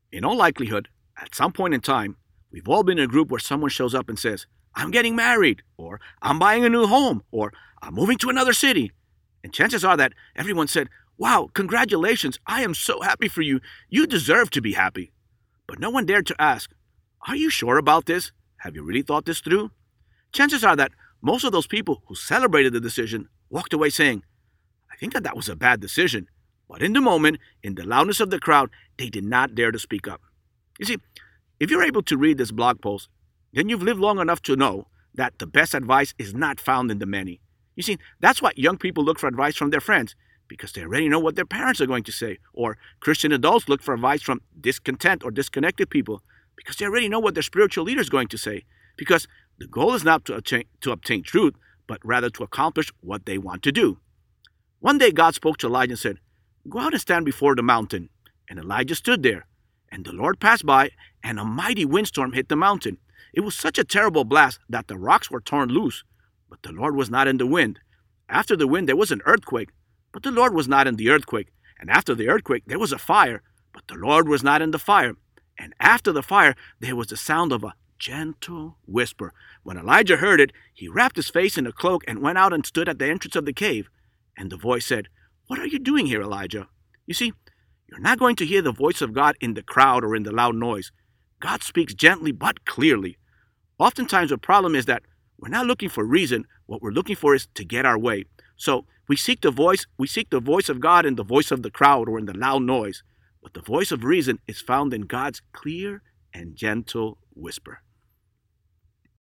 In all likelihood, at some point in time, we've all been in a group where someone shows up and says, I'm getting married, or I'm buying a new home, or I'm moving to another city. And chances are that everyone said, Wow, congratulations, I am so happy for you. You deserve to be happy. But no one dared to ask, Are you sure about this? Have you really thought this through? Chances are that most of those people who celebrated the decision walked away saying, I think that was a bad decision. But in the moment, in the loudness of the crowd, they did not dare to speak up. You see, if you're able to read this blog post, then you've lived long enough to know that the best advice is not found in the many. You see, that's why young people look for advice from their friends, because they already know what their parents are going to say. Or Christian adults look for advice from discontent or disconnected people, because they already know what their spiritual leader is going to say. Because the goal is not to obtain truth, but rather to accomplish what they want to do. One day God spoke to Elijah and said, Go out and stand before the mountain. And Elijah stood there. And the Lord passed by, and a mighty windstorm hit the mountain. It was such a terrible blast that the rocks were torn loose. But the Lord was not in the wind. After the wind, there was an earthquake. But the Lord was not in the earthquake. And after the earthquake, there was a fire. But the Lord was not in the fire. And after the fire, there was the sound of a gentle whisper. When Elijah heard it, he wrapped his face in a cloak and went out and stood at the entrance of the cave. And the voice said, What are you doing here, Elijah? You see, you're not going to hear the voice of God in the crowd or in the loud noise. God speaks gently but clearly. Oftentimes the problem is that we're not looking for reason. What we're looking for is to get our way. So we seek the voice of God in the voice of the crowd or in the loud noise. But the voice of reason is found in God's clear and gentle whisper.